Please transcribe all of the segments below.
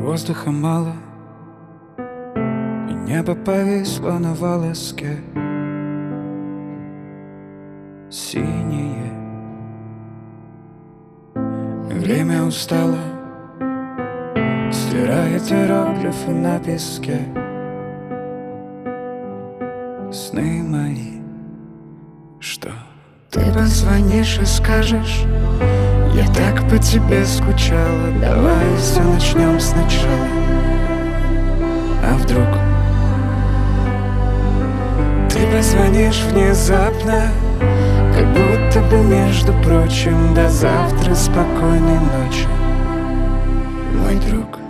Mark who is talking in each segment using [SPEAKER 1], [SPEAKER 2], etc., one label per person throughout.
[SPEAKER 1] Воздуха мало, и небо повисло на волоске. Синее. Время устало, стирает иероглифы на песке. Сны мои, что ты позвонишь и скажешь: я так по тебе скучала, давай все начнем сначала. А вдруг ты позвонишь внезапно, как будто бы, между прочим: до завтра, спокойной ночи, мой друг.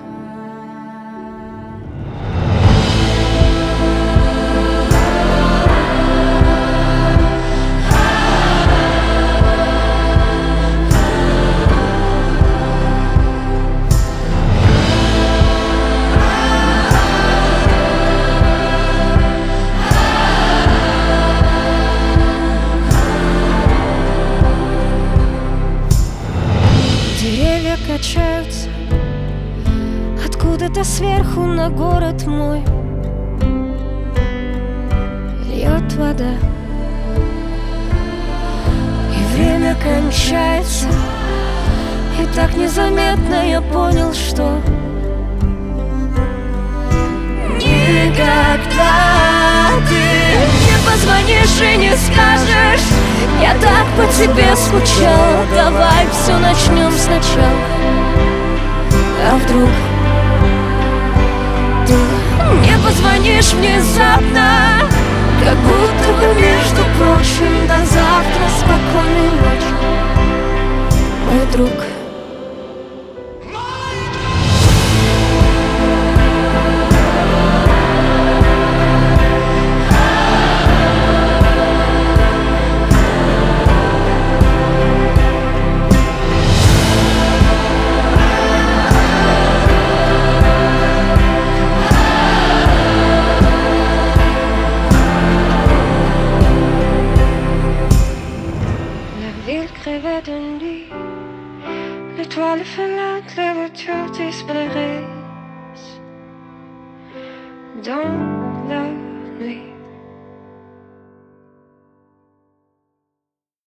[SPEAKER 2] Деревья качаются откуда-то сверху на город мой. Льет вода, и время кончается. И так незаметно я понял, что никогда ты не позвонишь и не скажешь: я так по тебе скучал, давай все начнем сначала. А вдруг ты не позвонишь внезапно, как будто бы, между прочим: до завтра, спокойной ночи, мой друг. Crevait de nuit, l'étoile filante, les voitures disparaissent dans la nuit.